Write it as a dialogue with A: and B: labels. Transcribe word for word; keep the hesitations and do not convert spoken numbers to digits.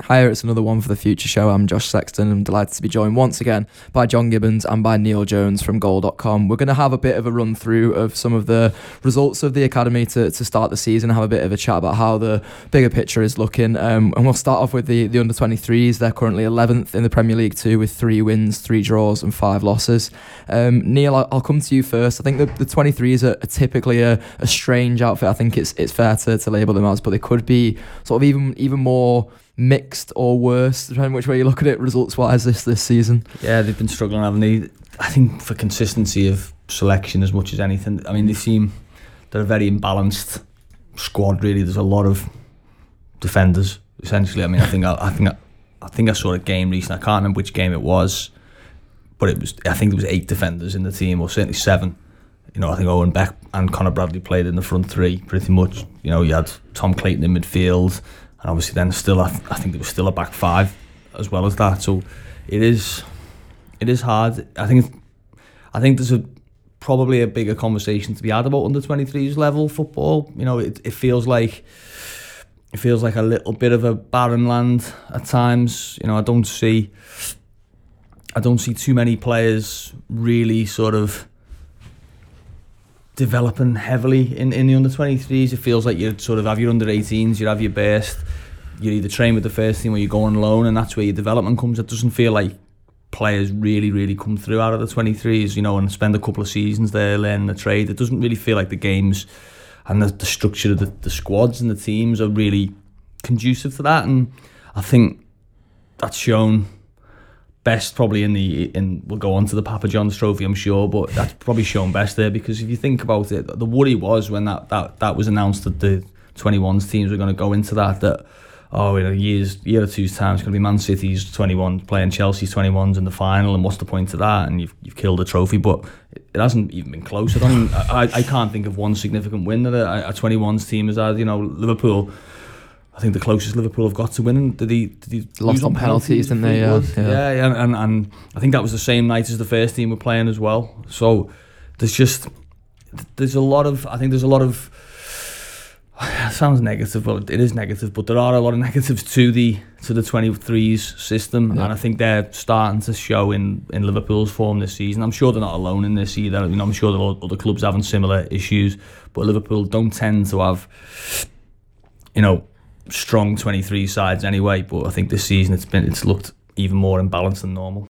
A: Hiya, it's another one for the Future Show. I'm Josh Sexton. I'm delighted to be joined once again by John Gibbons and by Neil Jones from goal dot com. We're going to have a bit of a run through of some of the results of the academy to, to start the season, have a bit of a chat about how the bigger picture is looking. Um, and we'll start off with the, the under twenty-threes. They're currently eleventh in the Premier League two with three wins, three draws and five losses. Um, Neil, I'll, I'll come to you first. I think the, the twenty-threes are, are typically a, a strange outfit. I think it's it's fair to, to label them as, but they could be sort of even even more mixed or worse, depending which way you look at it, results-wise this this season.
B: Yeah, they've been struggling, haven't they? I think for consistency of selection as much as anything. I mean, they seem they're a very imbalanced squad. Really, there's a lot of defenders. Essentially, I mean, I think I, I think I, I think I saw a game recently. I can't remember which game it was, but it was. I think there was eight defenders in the team, or certainly seven. You know, I think Owen Beck and Conor Bradley played in the front three pretty much. You know, you had Tom Clayton in midfield. And obviously then still, I, th- I think there was still a back five as well as that. So it is, it is hard. I think, I think there's a probably a bigger conversation to be had about under twenty-threes level football. You know, it, it feels like, it feels like a little bit of a barren land at times. You know, I don't see, I don't see too many players really sort of developing heavily in, in the under twenty-threes. It feels like you sort of have your under eighteens, you have your burst, you either train with the first team or you go on loan, and that's where your development comes. It doesn't feel like players really, really come through out of the twenty-threes, you know, and spend a couple of seasons there learning the trade. It doesn't really feel like the games and the, the structure of the, the squads and the teams are really conducive to that, and I think that's shown best probably in the in we'll go on to the Papa John's Trophy, I'm sure, but that's probably shown best there, because if you think about it, the worry was when that that, that was announced that the twenty-ones teams were going to go into that that oh, in a year's year or two's time it's going to be Man City's twenty-ones playing Chelsea's twenty-ones in the final, and what's the point of that, and you've you've killed a trophy. But it hasn't even been close. I don't I, I can't think of one significant win that a, a twenty-ones team has had. You know, Liverpool, I think the closest Liverpool have got to winning, did he, did he
A: lost on penalties, didn't they? Yeah,
B: yeah, yeah, yeah. And, and I think that was the same night as the first team were playing as well. So there's just, there's a lot of, I think there's a lot of, it sounds negative, well, it is negative, but there are a lot of negatives to the to the twenty-threes system, yeah. And I think they're starting to show in, in Liverpool's form this season. I'm sure they're not alone in this either. You know, I'm sure that other clubs having similar issues, but Liverpool don't tend to have, you know, strong twenty-three sides anyway, but I think this season it's been it's looked even more imbalanced than normal.